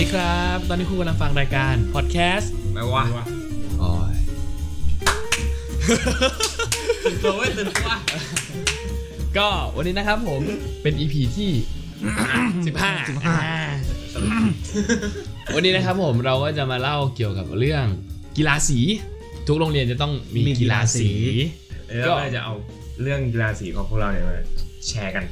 ครับตอนนี้คุณกำลังฟังรายการพอดแคสต์ไม่วะโอ้ยตื่นตัวเว้ยตื่นตัวก็วันนี้นะครับผมเป็น EP ที่15วันนี้นะครับผมเราก็จะมาเล่าเกี่ยวกับเรื่องกีฬาสีทุกโรงเรียนจะต้องมีกีฬาสีก็จะเอาเรื่องกีฬาสีของพวกเราเนี่ยมาแชร์กัน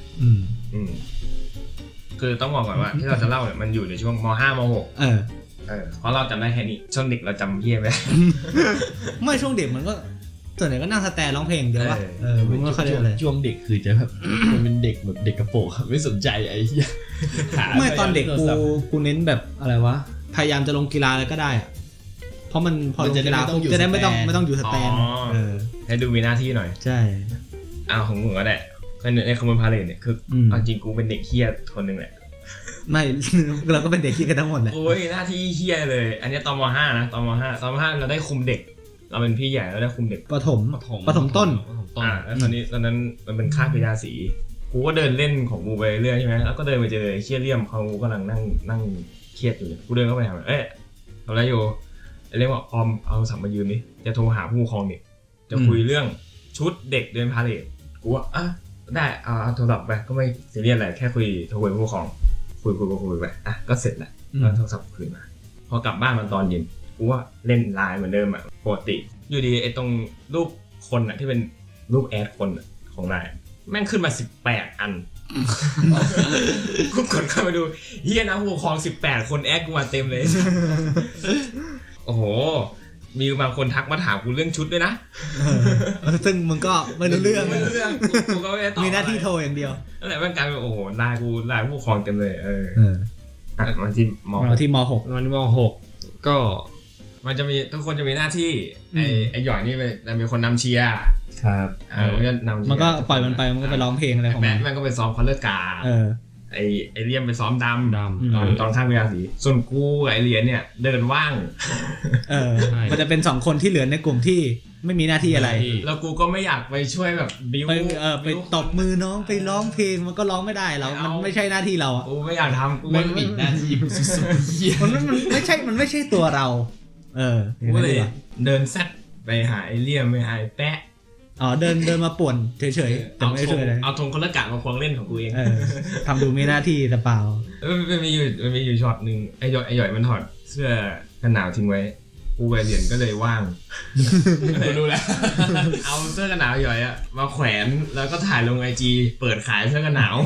คือต้องบอกก่อนว่าที่เราจะเล่าเนี่ยมันอยู่ในช่วงม.5 ม.6 เพราะเราจำได้แค่นี้ช่วงเด็กเราจำเพี้ยไปไม่ช่วงเด็กมันก็ส่วนใหญ่ก็นั่งสแตนร้องเพลงเดียวว่ามันก็ค่อยเลยช่วงเด็กคือจะแบบมันเป็นเด็กแบบเด็กกระโปรงไม่สนใจไอ้เหี้ยไม่ตอนเด็กกูเน้นแบบอะไรวะพยายามจะลงกีฬาอะไรก็ได้อะเพราะมันพอลงกีฬาจะได้ไม่ต้องอยู่สแตนให้ดูมีหน้าที่หน่อยใช่ของมึงก็ได้ในขบวนพาเหรดเนี่ยคือเอาจริงกูเป็นเด็กเหี้ยคนนึงแหละไม่เราก็เป็นเด็กเหี้ยกันทั้งหมดแหละโอ้ยหน้าที่เหี้ยเลยอันนี้ตอนม.5 นะตอนม.5 เราได้คุมเด็กเราเป็นพี่ใหญ่เราได้คุมเด็กประถมต้นแล้วตอนนั้นมันเป็นคาบกีฬาสีกูก็เดินเล่นของกูไปเรื่อยใช่ไหมแล้วก็เดินไปเจอไอ้เชี่ยเลี่ยมเขากำลังนั่งเครียดอยู่กูเดินเข้าไปถามทำอะไรอยู่เรียกว่าออมเอาสัมมายืมนี่จะโทรหาผู้ปกครองเนี่ยจะคุยเรื่องชุดเด็กเดินพาเหรดกูว่าได้เอาโทรศัพท์ไปก็ไม่ซีเรียสอะไรแค่โทรคุยกับผู้ปกครองคุยไปก็เสร็จแล้วแล้วโทรศัพท์คืนมาพอกลับบ้านมันตอนเย็นกูว่าเล่นไลน์เหมือนเดิมอ่ะปกติอยู่ดีไอ้ตรงรูปคนอ่ะที่เป็นรูปแอดคนของไลน์แม่งขึ้นมา18อันกูกดเข้าไปดูเฮียนะผู้ปกครอง18คนแอดกูมาเต็มเลยโอ้โหมีบางคนทักมาถามกูเรื่องชุดด้วยนะซึ่งมึงก็ไม่รู้เรื่องกูก็ไม่ได้ตอบมีหน้าที่โทรอย่างเดียวนั่นแหละมันกลายเป็นโอ้โหไลน์ผู้ปกครองเต็มเลยมันที่ม .6 มันที่ม.6 ก็มันจะมีทุกคนจะมีหน้าที่ไอ้หย่อยนี่มันมีคนนำเชียร์ครับมันก็ปล่อยมันไปมันก็ไปร้องเพลงอะไรของมันก็ไปซ้อมคอลเลอร์การ์ไอ้เลี่ยมไปซ้อมดำตอนข้างกีฬาสีส่วนกูไอ้เหรียญเนี่ยเดินว่างมันจะเป็น2คนที่เหลือในกลุ่มที่ไม่มีหน้าที่อะไรแล้วกูก็ไม่อยากไปช่วยแบบบิ้วไปตบมือน้องไปร้องเพลงมันก็ร้องไม่ได้เรามันไม่ใช่หน้าที่เราอ่ะกูไม่อยากทำกูไม่มีหน้าที่มันไม่ใช่ตัวเรากูเลยเดินแซดไปหาไอ้เลี่ยมไปหาไอ้แปะเดินมาป่วนเฉยๆแต่ไม่ช่วยเลยเอาธงคนละกะมาควงเล่นของกูเองทำดูมีหน้าที่แต่เปล่ามันมีอยู่ช็อตนึงไอ้หย่อยมันถอดเสื้อกันหนาวทิ้งไว้กูไปเรียนก็เลยว่างรู้แล้วเอาเสื้อกันหนาวหย่อยมาแขวนแล้วก็ถ่ายลง IG เปิดขายเสื้อกันหนาว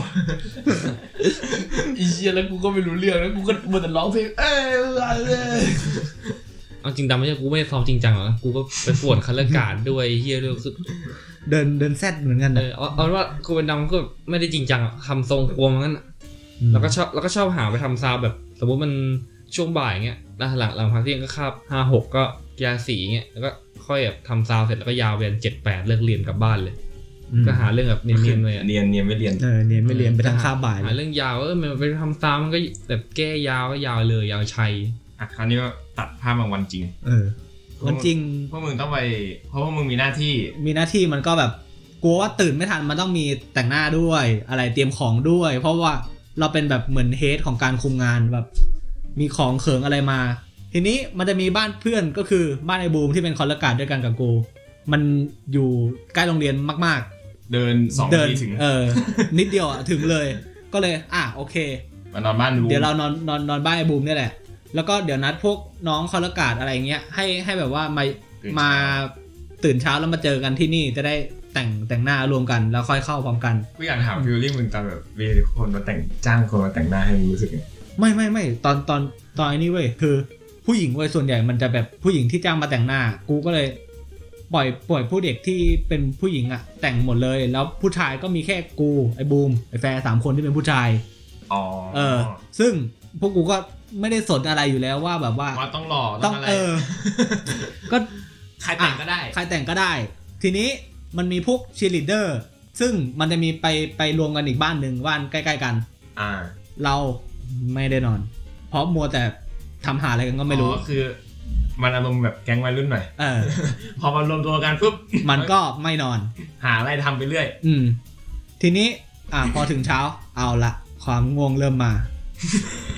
อีเหี้ยแล้วกูก็ไม่รู้เรื่องแล้วกูก็มัวแต่ร้องเพลงเอาจริงจังไม่ใช่กูไม่ซ้อมจริงจังหรอกูก็ไปป่วนคัลเลอร์การ์ดด้วยเหี้ยด้วยคือเดินแซดเหมือนกันเอาว่ากูเป็นดำก็ไม่ได้จริงจังทำทรงควงงั้นแล้วก็ชอบหาไปทำซาวแบบสมมติมันช่วงบ่ายเงี้ยแล้วหลังพักเที่ยงก็คาบ 5-6 ก็กีฬาสีเงี้ยแล้วก็ค่อยแบบทำซาวเสร็จแล้วก็ยาวเรียน 7-8 เลิกเรียนกลับบ้านเลยก็หาเรื่องแบบเนียนๆเลยเนียนไม่เรียนเนียนไม่เรียนไปทางคาบบ่ายหาเรื่องยาวมันไปทำซาวมันก็แบบแก้ยาวก็ยาวเลยยาวชัยคราวนี้ก็ตัดภาพบางวันจริงวันจริงพวกมึงต้องไปเพราะว่ามึงมีหน้าที่มันก็แบบกลัวว่าตื่นไม่ทันมันต้องมีแต่งหน้าด้วยอะไรเตรียมของด้วยเพราะว่าเราเป็นแบบเหมือนเฮดของการคุมงานแบบมีของเขิงอะไรมาทีนี้มันจะมีบ้านเพื่อนก็คือบ้านไอ้บูมที่เป็นคอลเลอร์การ์ดด้วยกันกับกูมันอยู่ใกล้โรงเรียนมากๆเดิน2 นาทีถึงนิดเดียวถึงเลยก็เลยโอเคมานอนบ้านบูมเดี๋ยวเรานอนบ้านไอ้บูมนี่แหละแล้วก็เดี๋ยวนัดพวกน้องคอลเลอร์การ์ดอะไรเงี้ยให้แบบว่ามาตื่นเช้าแล้วมาเจอกันที่นี่จะได้แต่งหน้ารวมกันแล้วค่อยเข้าพร้อมกันกูอยากถามฟิลลิ่งมึงตอนแบบมีคนมาจ้างคนมาแต่งหน้าให้มึงรู้สึกไงไม่ตอนไอ้นี่เว้ยคือผู้หญิงเว้ยส่วนใหญ่มันจะแบบผู้หญิงที่จ้างมาแต่งหน้ากูก็เลยปล่อยผู้เด็กที่เป็นผู้หญิงแต่งหมดเลยแล้วผู้ชายก็มีแค่กูไอ้บูมไอ้แฟร์3คนที่เป็นผู้ชายซึ่งพวกกูก็ไม่ได้สนอะไรอยู่แล้วว่าแบบว่าต้องหล่อต้องอะไรก็ใครแต่งก็ได้ทีนี้มันมีพวกเชียร์ลีดเดอร์ซึ่งมันจะมีไปรวมกันอีกบ้านนึงบ้านใกล้ๆกันเราไม่ได้นอนเพราะมัวแต่ทำหาอะไรกันก็ไม่รู้คือมันอารมณ์แบบแก๊งวัยรุ่นหน่อยพอมารวมตัวกันปุ๊บมันก็ไม่นอนหาอะไรทำไปเรื่อยทีนี้พอถึงเช้าเอาละความง่วงเริ่มมา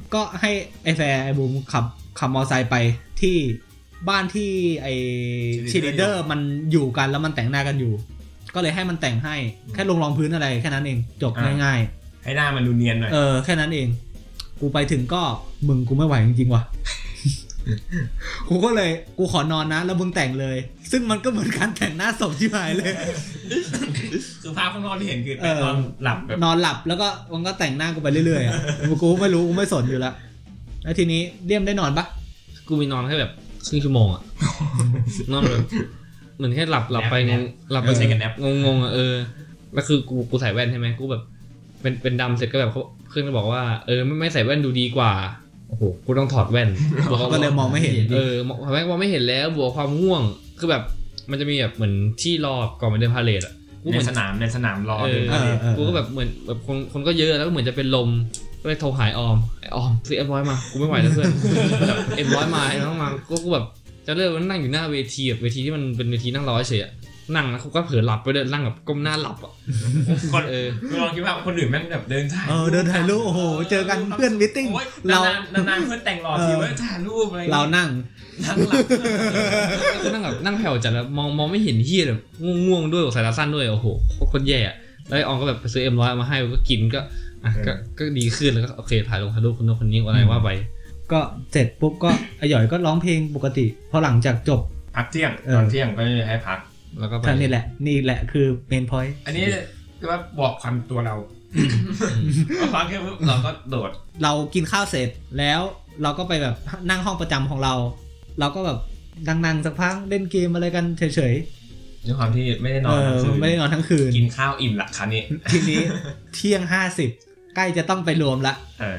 ก็ให้ไอ้แฟร์ไอ้บูมขับมอไซค์ไปที่บ้านที่ไอ้ชีลีเดอร์มันอยู่กันแล้วมันแต่งหน้ากันอยู่ก็เลยให้มันแต่งให้แค่ลงรองพื้นอะไรแค่นั้นเองจบง่ายๆให้หน้ามันดูเนียนหน่อยแค่นั้นเองกูไปถึงก็กูไม่ไหวจริงๆว่ะ กูก็เลยกูขอนอนนะแล้วมึงแต่งเลยซึ่งมันก็เหมือนการแต่งหน้าศพที่หายเลยคือภาพข้างนอกที่เห็นคือนอนหลับแบบนอนหลับแล้วก็มันก็แต่งหน้ากูไปเรื่อยๆอ่ะ กูไม่รู้กูไม่สนอยู่แล้วแล้วทีนี้เลี่ยมได้นอนปะกูมีนอนแค่แบบครึ่งชั่วโมงอ่ะ นอนแบบเหมือนแค่หลับไปหลับไปใช้กันแอปงงๆอ่ะแล้วคือกูใส่แว่นใช่ไหมกูแบบเป็นดำเสร็จก็แบบเขาเพื่อนก็บอกว่าไม่ใส่แว่นดูดีกว่าโอ้โหกูต้องถอดแว่นก็เลยมองไม่เห็นมองไม่เห็นแล้วบวกความง่วงคือแบบมันจะมีแบบเหมือนที่รอก่อนไปเดินพาเลทอ่ะในสนามรอเดินพาเลทกูก็แบบเหมือนแบบคนก็เยอะแล้วก็เหมือนจะเป็นลมก็เลยโทรหาออมซื้อM100มากูไม่ไหวแล้วเพื่อนแบบM100มาต้องมากูแบบจะเลิกนั่งอยู่หน้าเวทีแบบเวทีที่มันเป็นเวทีนั่งรอเฉยนั่งแล้วเขาก็เผลอหลับไปเดินนั่งแบบก้มหน้าหลับอ่ะคนลองคิดว่าคนอื่นแม่งแบบเดินถ่ายรูปโอ้โหเจอกันเพื่อนมิทติ้งเรานานๆเพื่อนแต่งหล่อทีว่าถ่ายรูปอะไรเรานั่งหลับแบบนั่งแผ่วจัดแล้วมองไม่เห็นเหี้ยแบบง่วงด้วยใส่ตาสั้นด้วยโอ้โหคนแย่แล้วอองก็แบบไปซื้อM100มาให้ก็กินก็ดีขึ้นแล้วก็โอเคถ่ายลงถ่ายรูปคนนู้นคนนี้อะไรว่าไปก็เสร็จปุ๊บก็ไอ้หย่อยก็ร้องเพลงปกติพอหลังจากจบพักเที่ยงตอนเที่ยงก็ให้พักแล้วก็ไปนี่แหละคือเมนพอยต์อันนี้คือว่าบอกความตัวเราฟังแค่ปุ๊บเราก็โดดเรากินข้าวเสร็จแล้วเราก็ไปแบบนั่งห้องประจำของเราก็แบบนั่งสักพักเล่นเกมอะไรกันเฉยๆด้วยความที่ไม่ได้นอนทั้งคืนกินข้าวอิ่มละคราวนี้ทีนี้เที่ยง50ใกล้จะต้องไปรวมละ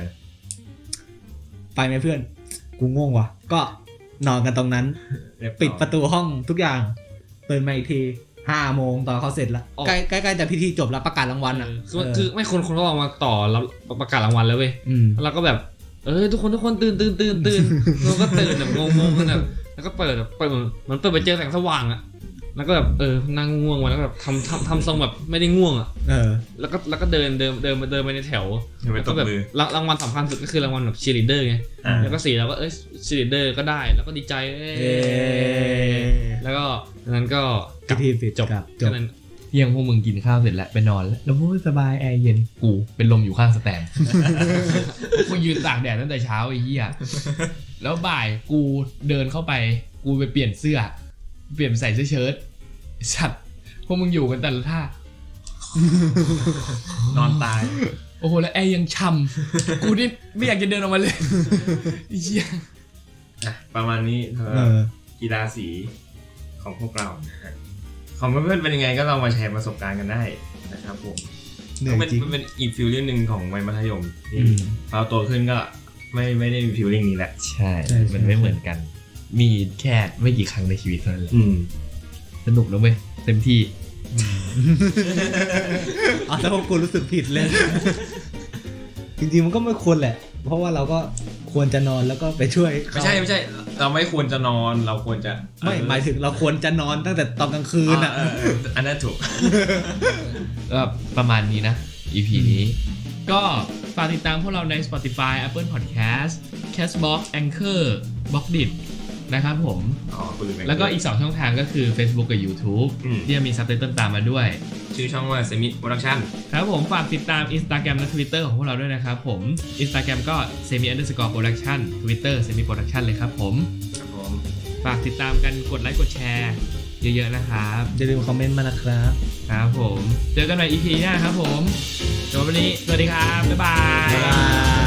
ไปไหมเพื่อนกูง่วงว่ะก็นอนกันตรงนั้นปิดประตูห้องทุกอย่างตื่นมาอีกที5 โมงตอนเขาเสร็จแล้วใกล้ๆจะพิธีจบแล้วประกาศรางวัลอ่ะคือไม่คนเขาออกมาต่อแล้วประกาศรางวัลแล้วเว้ยแล้วก็แบบทุกคนตื่นเราก็ตื่นแบบงงๆกันแบบแล้วก็เปิดมันเปิดไปเจอแสงสว่างอ่ะแล้วก็แบบนั่งง่วงมาแล้วแบบทำทรงแบบไม่ได้ง่วงอ่ะแล้วก็เดินไปในแถวแล้วก็แบบรางวัลสำคัญสุดก็คือรางวัลแบบเชียร์ลีดเดอร์ไงแล้วก็เราก็เชียร์ลีดเดอร์ก็ได้แล้วก็ดีใจแล้วก็นั้นก็จบนั้นเที่ยงพวกมึงกินข้าวเสร็จแล้วไปนอนแล้วพูดสบายแอร์เย็นกูเป็นลมอยู่ข้างสแตนกูยืนตากแดดตั้งแต่เช้าไอ้เหี้ยแล้วบ่ายกูเดินเข้าไปกูไปเปลี่ยนเสื้อใส่เสื้อเชิ้ตสัตว์พวกมึงอยู่กันแต่ละท่านอนตายโอ้โหแล้วแอร์ยังช่ำกูนี่ไม่อยากจะเดินออกมาเลยเหี้ยประมาณนี้กีฬาสีของพวกเราของเพื่อนๆเป็นยังไงก็ลองมาแชร์ประสบการณ์กันได้นะครับผมมันเป็นอีกฟีลลิ่งนึงของวัยมัธยมพอโตขึ้นก็ไม่ได้มีฟีลลิ่งนี้แหละใช่มันไม่เหมือนกันมีแค่ไม่กี่ครั้งในชีวิตเท่านั้นแหละสนุกนะเว้ยเต็มที่แต่พวกกูรู้สึกผิดเลยจริงๆมันก็ไม่ควรแหละเพราะว่าเราก็ควรจะนอนแล้วก็ไปช่วยไม่ใช่เราไม่ควรจะนอนเราควรจะไม่หมายถึงเราควรจะนอนตั้งแต่ตอนกลางคืนอ่ะอันนั้นถูกก็ประมาณนี้นะ EP นี้ก็ฝากติดตามพวกเราใน Spotify Apple Podcast Castbox Anchor Boxdit นะครับผมแล้วก็อีก2ช่องทางก็คือ Facebook กับ YouTube ที่จะมีซับไตเติลตามมาด้วยชื่อช่องว่า Semi Production ครับผมฝากติดตาม Instagram และ Twitter ของพวกเราด้วยนะครับผม Instagram ก็ semi_production Twitter semi production เลยครับผมฝากติดตามกันกดไลค์กดแชร์เยอะๆนะครับอย่าลืมคอมเมนต์มานะครับครับผมเจอกันใหม่ EP หน้าครับผมจบวันนี้สวัสดีครับบ๊ายบาย